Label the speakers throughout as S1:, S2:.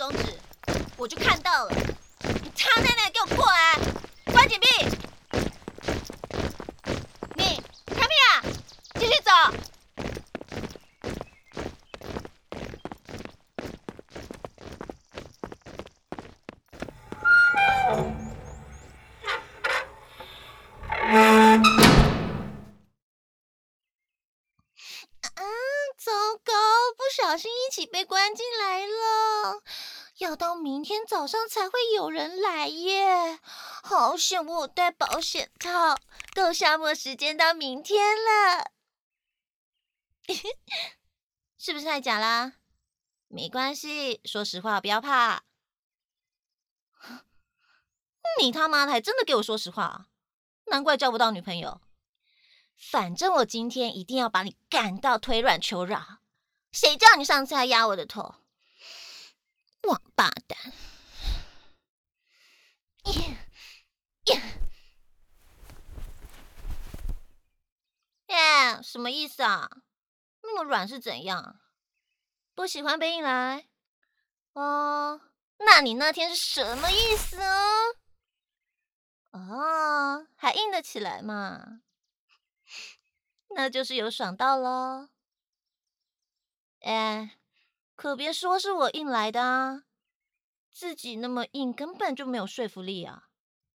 S1: 中指，我就看到了。你他奶奶给我过来，关紧闭！你卡米亚，继续走。糟糕，不小心一起被关进来了。要到明天早上才会有人来耶，好险我有带保险套，够消磨时间到明天了。是不是太假啦？没关系，说实话，不要怕。你他妈的还真的给我说实话，难怪交不到女朋友。反正我今天一定要把你赶到腿软求饶。谁叫你上次还压我的头？王八蛋！什么意思啊？那么软是怎样？不喜欢被硬来？哦，那你那天是什么意思啊？哦，还硬得起来嘛？那就是有爽到咯。可别说是我硬来的啊，自己那么硬根本就没有说服力啊。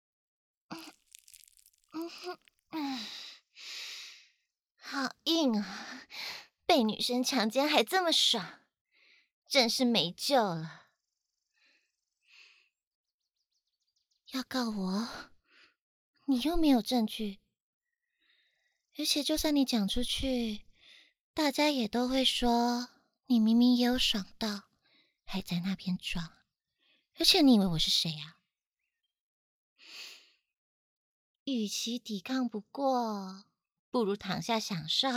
S1: 好硬啊！被女生强奸还这么爽，真是没救了。要告我，你又没有证据，而且就算你讲出去，大家也都会说你明明也有爽到，还在那边装。而且你以为我是谁啊？与其抵抗不过，不如躺下享受。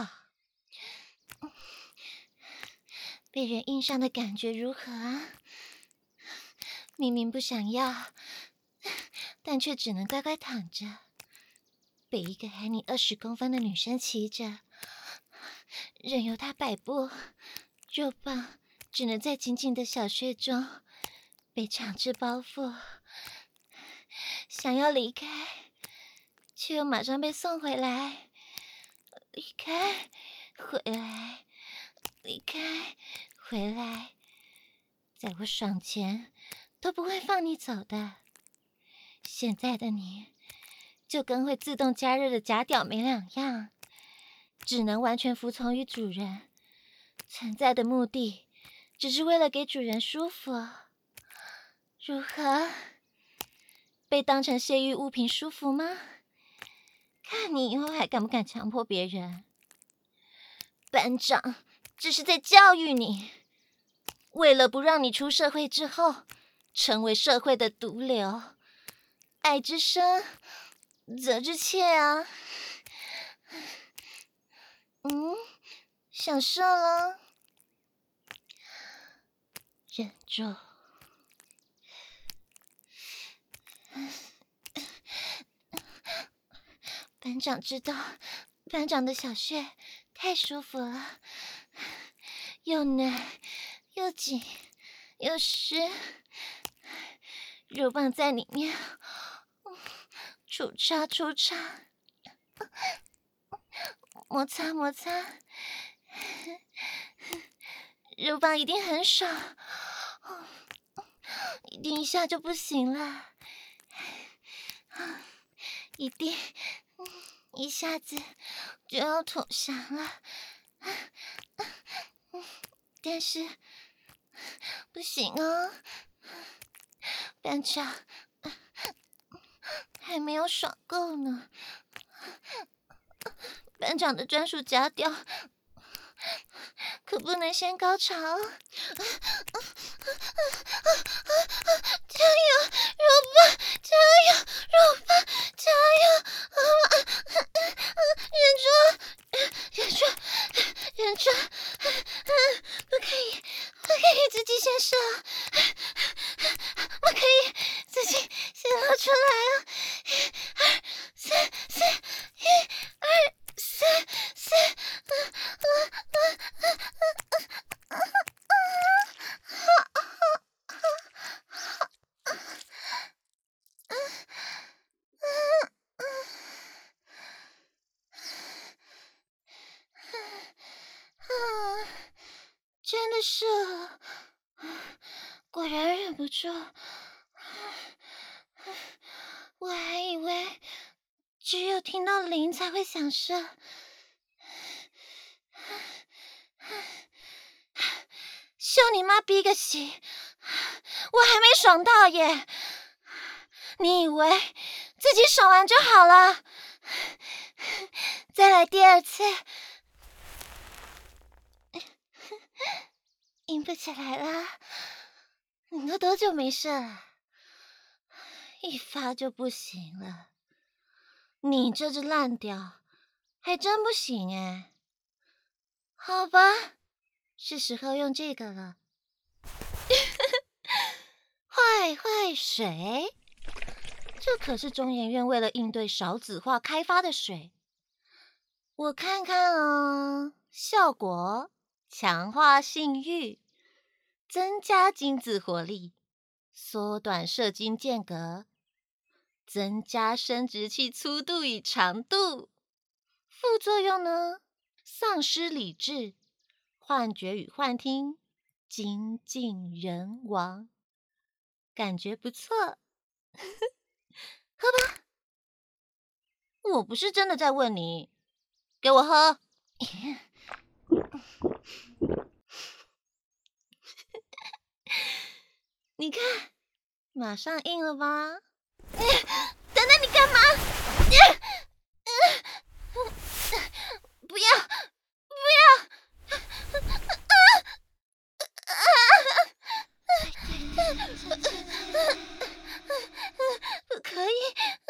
S1: 被人硬上的感觉如何啊？明明不想要，但却只能乖乖躺着，被一个喊你20公分的女生骑着，任由她摆布，肉棒只能在紧紧的小穴中被强制包覆，想要离开，却又马上被送回来，离开，回来，离开，回来，在我爽前都不会放你走的。现在的你就跟会自动加热的假屌没两样，只能完全服从于主人，存在的目的只是为了给主人舒服。如何？被当成泄欲物品舒服吗？看你以后还敢不敢强迫别人。班长只是在教育你，为了不让你出社会之后成为社会的毒瘤。爱之深，责之切啊。想射了，忍住。班长知道，班长的小穴太舒服了，又嫩又紧又湿，肉棒在里面出插出插，摩擦摩擦，肉棒一定很爽，一定一下就不行了，一定一下子就要投降了，但是不行啊，班长还没有爽够呢。班长的专属假屌可不能先高潮。加油，肉棒！加油，肉棒！加油！忍住，忍住，忍住！不可以，不可以自己先射，不可以自己先露出来啊！1、2、3、4、1、2、3、4。 的射了，果然忍不住。我还以为只有听到铃才会想射。秀你妈逼个洗！我还没爽到耶！你以为自己爽完就好了？再来第二次，硬不起来了。你都多久没射了？一发就不行了。你这只烂屌，还真不行哎。好吧，是时候用这个了。坏水，这可是中研院为了应对少子化开发的水。我看看啊，效果：强化性欲，增加精子活力，缩短射精间隔，增加生殖器粗度与长度。副作用呢？丧失理智，幻觉与幻听，精尽人亡。感觉不错，喝吧。我不是真的在问你，给我喝。你看，马上硬了吧？等等，你干嘛？不要！可以。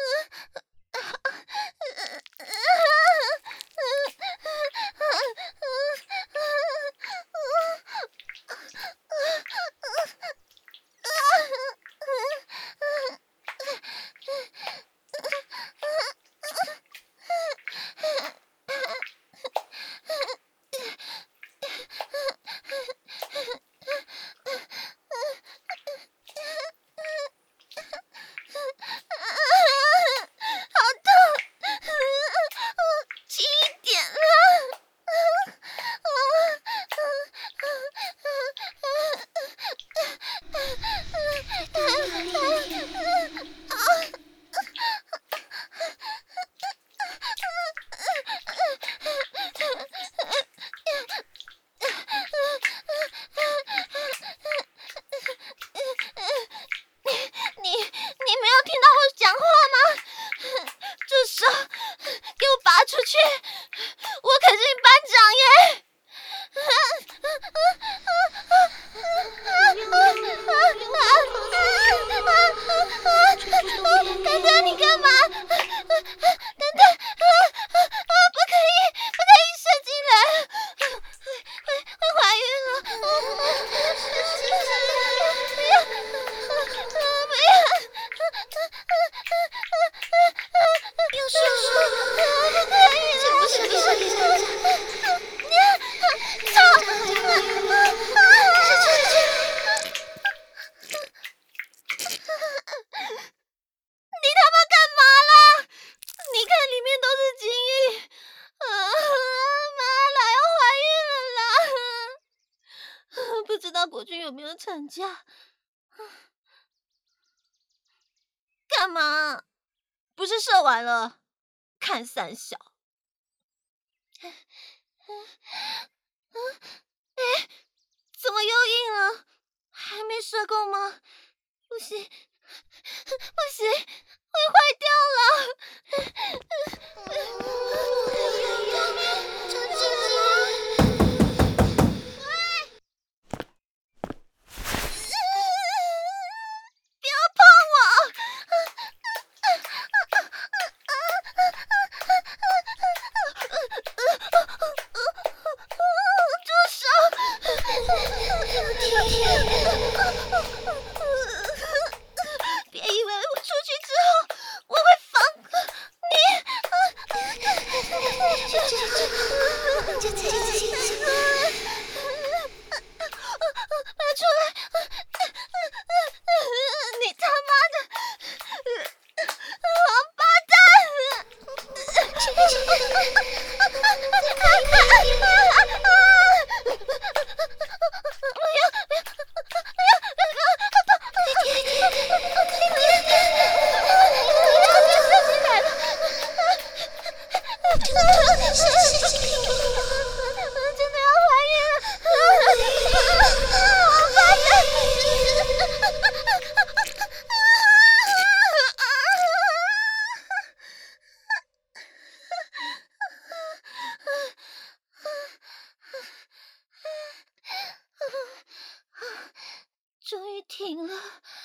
S1: 国军有没有产假？干嘛？不是射完了？看三小。怎么又硬了？还没射够吗？不行，不行，会坏掉了！抽筋了！不要碰我！住手！别以为我出去之后我会放过你！拔出来！你他妈的王八蛋！ 真的要怀孕了！我发终于停了，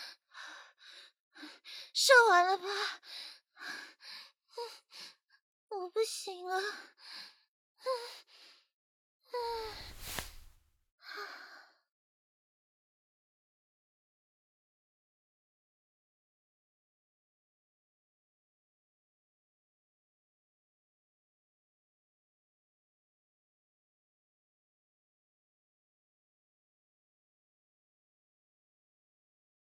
S1: 射完了吧？我不行了。